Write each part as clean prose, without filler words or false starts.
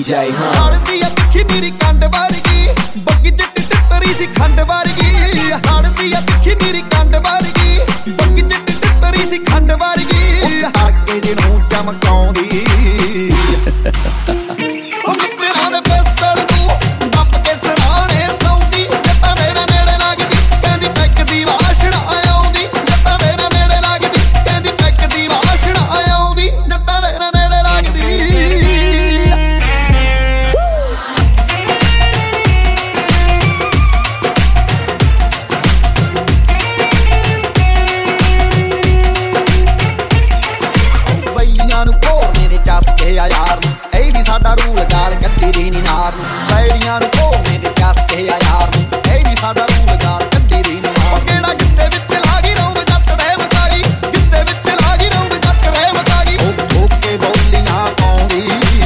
DJ ਹੜਦੀ ਆ ਤਿੱਖੀ ਨੀਰੀ ਕੰਡ ਵਰਗੀ, ਬੱਗੀ ਜੱਟ ਟਿੱਤਰੀ ਸੀ ਖੰਡ ਵਰਗੀ। ਹੜਦੀ ਆ ਤਿੱਖੀ ਨੀਰੀ ਕੰਡ ਵਰਗੀ, ਬੱਗੀ ਜੱਟ ਟਿੱਤਰੀ ਸੀ ਖੰਡ ਵਰਗੀ। ਹੱਕੇ ਜਿਹਨੂੰ ਚਮਕਾਉਂਦੀ ਯਾਰ ਨੂੰ ਇਹ ਵੀ ਸਾਡਾ ਰੂਲ ਗਾਲ ਕੱਢੀ ਦੀ ਨੀ ਨਾਰ ਨੂੰ। ਬੈੜੀਆਂ ਨੂੰ ਕੋਨੇ ਦੇ ਚੱਸ ਕੇ ਆ ਯਾਰ ਨੂੰ ਇਹ ਵੀ ਸਾਡਾ ਰੂਲ ਗਾਲ ਕੱਢੀ ਦੀ ਨੀ ਨਾਰ। ਕਿਹੜਾ ਗਿੱਤੇ ਵਿੱਚ ਲਾ ਗਈ ਰੌਂਦ ਜੱਟ ਦੇ ਮਕਾਈ, ਗਿੱਤੇ ਵਿੱਚ ਲਾ ਗਈ ਰੌਂਦ ਜੱਟ ਦੇ ਮਕਾਈ। ਠੋਕ ਕੇ ਬੋਲੀਆਂ ਪਾਉਂਦੀ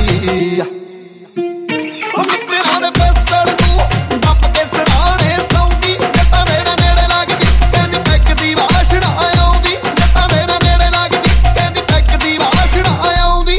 ਉਹ ਮਿੱਤਰਾਂ ਦੇ ਪਿਸਤਲ ਨੂੰ ਦੱਬ ਕੇ ਸਰਾਣੇ ਸੌਂਦੀ। ਜੱਟਾਂ ਮੇਰਾ ਨੇੜੇ ਲੱਗਦੀ ਕਹਿੰਦੀ ਪੈਕ ਦੀ ਵਾਸ਼ਣਾ ਆਉਂਦੀ। ਜੱਟਾਂ ਮੇਰਾ ਨੇੜੇ ਲੱਗਦੀ ਕਹਿੰਦੀ ਪੈਕ ਦੀ ਵਾਸ਼ਣਾ ਆਉਂਦੀ।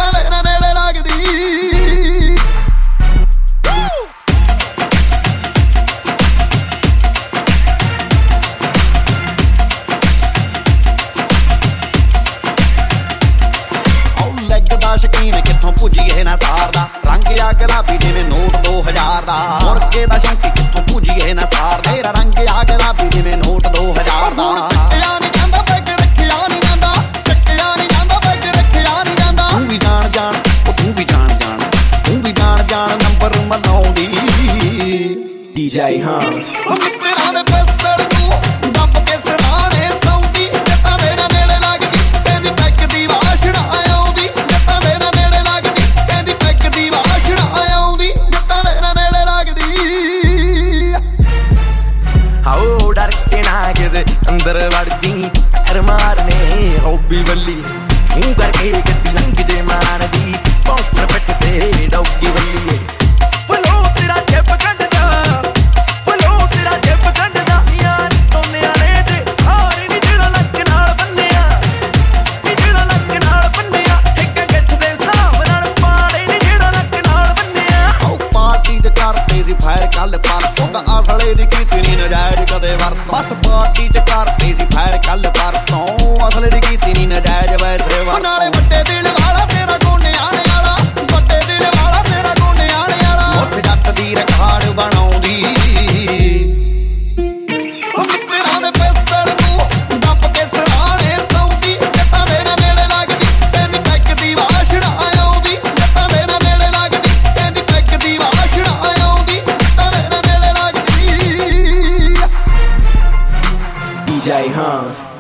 ਸ਼ਕੀਨ ਕਿੱਥੋਂ ਪੁੱਜੀਏ ਨਾ ਸਾਰਦਾ, ਰੰਗ ਆ ਗੁਲਾਬੀ ਜਿਵੇਂ ਨੋਟ 2000 ਦਾ। ਮੁਰਕੇ ਦਾ ਸ਼ੌਂਕੀ ਕਿੱਥੋਂ ਪੁੱਜੀਏ ਨਾ ਸਾਰਦਾ, ਤੇਰਾ ਰੰਗ ਆ ਗੁਲਾਬੀ ਜਿਵੇਂ ਨੋਟ 2000 ਦਾ। ਚੱਕਿਆ ਨੀ ਜਾਂਦਾ ਪੈਗ ਰੱਖਿਆ ਨੀ ਜਾਂਦਾ, ਚੱਕਿਆ ਨੀ ਜਾਂਦਾ ਪੈਗ ਰੱਖਿਆ ਨੀ ਜਾਂਦਾ। ਤੂੰ ਵੀ ਜਾਣ ਜਾਣ ਉਹ ਤੂੰ ਵੀ ਜਾਣ ਜਾਣ, ਤੂੰ ਵੀ ਜਾਣ ਜਾਣ ਨੰਬਰ ਮਨਾਉਂਦੀ DJ Hans। ਉਹ ਮਿੱਤਰਾਂ ਦੇ ਪਿਸਤਲ ਨੂੰ ਦੱਬ ਕੇ ਸਰਾਣੇ ਸੌਂਦੀ। ਜੱਟਾਂ ਮੇਰਾ ਨੇੜੇ ਲੱਗਦੀ ਕਹਿੰਦੀ ਪੈਗ ਦੀ ਵਾਸ਼ਣਾ ਆਉਂਦੀ। ਜੱਟਾਂ ਮੇਰਾ ਨੇੜੇ ਲੱਗਦੀ ਕਹਿੰਦੀ ਪੈਗ ਦੀ ਵਾਸ਼ਣਾ ਆਉਂਦੀ। ਜੱਟਾਂ ਮੇਰਾ ਨੇੜੇ ਲੱਗਦੀ ਹਾਓ ਡਰ ਕੇ ਨਾ ਕਿਤੇ ਅੰਦਰ ਵੜਦੀ ਪੈਰ ਮਾਰਨੇ ਹੌਬੀ ਵੱਲੀ ਤੂੰ ਕਰਕੇ ਗੱਡੀ ਲੰਘ ਜੇ ਮਾਰਦੀ ਪੌਂਪਰ ਪਿੱਠ ਤੇ ਡੌਗੀ ਵੱਲੀਏ। ਫਲੋ ਤੇਰਾ ਜੱਬ ਕੱਢਦਾ, ਫਲੋ ਤੇਰਾ ਜੱਬ ਕੱਢਦਾ ਯਾਰ ਤੋਨਿਆਂ ਨੇ ਤੇ ਸਾਰੇ ਨੀ ਜਿਹੜਾ ਲੱਕ ਨਾਲ ਬੰਨਿਆ, ਨੀ ਜਿਹੜਾ ਲੱਕ ਨਾਲ ਬੰਨਿਆ। ਇੱਕ ਗਿੱਠ ਦੇ ਹਿਸਾਬ ਨਾਲ ਪਾੜੇ ਨੀ ਜਿਹੜਾ ਲੱਕ ਨਾਲ ਬੰਨਿਆ। ਉਹ ਪਾਰਟੀ ਚ ਕਰਦੇ ਸੀ ਫਾਇਰ ਕੱਲ ਪਰਸੋਂ ਤਾਂ ਅਸਲੇ ਦੀ ਕੀਤੀ ਨੀ ਨਜਾਇਜ਼ ਕਦੇ ਵਰਤ। ਬਸ ਪਾਰਟੀ ਚ ਕਰਦੇ ਸੀ ਫਾਇਰ ਕੱਲ ਪਰਸੋਂ ਅਸਲੇ ਦੀ ਕੀਤੀ ਨੀ ਨਜਾਇਜ਼ ਵੈਸੇ ਵਰਤ। ਨਾਲੇ ਵੱਡੇ ਦਿਲ ਵਾਲਾ ਤੇਰਾ ਗੋਨਿਆਂ ਨੇ ਵਾਲਾ, ਵੱਡੇ ਦਿਲ ਵਾਲਾ ਤੇਰਾ ਗੋਨਿਆਂ ਨੇ ਵਾਲਾ। ਉੱਠ ਜੱਟ ਦੀ ਰਿਕਾਰਡ ਬਣਾਉਂਦੀ ਉਹ ਮਿੱਤਰਾਂ ਦੇ ਪਿਸਤਲ ਨੂੰ ਦੱਬ ਕੇ ਸਰਾਣੇ ਸੌਂਦੀ। ਜੱਟਾਂ ਮੇਰਾ ਨੇੜੇ ਲੱਗਦੀ ਕਹਿੰਦੀ ਪੈਗ ਦੀ ਵਾਸ਼ਣਾ ਆਉਂਦੀ। ਜੱਟਾਂ ਮੇਰਾ ਨੇੜੇ ਲੱਗਦੀ ਕਹਿੰਦੀ ਪੈਗ ਦੀ ਵਾਸ਼ਣਾ ਆਉਂਦੀ। ਜੱਟਾਂ ਮੇਰਾ ਨੇੜੇ ਲੱਗਦੀ DJ Hans।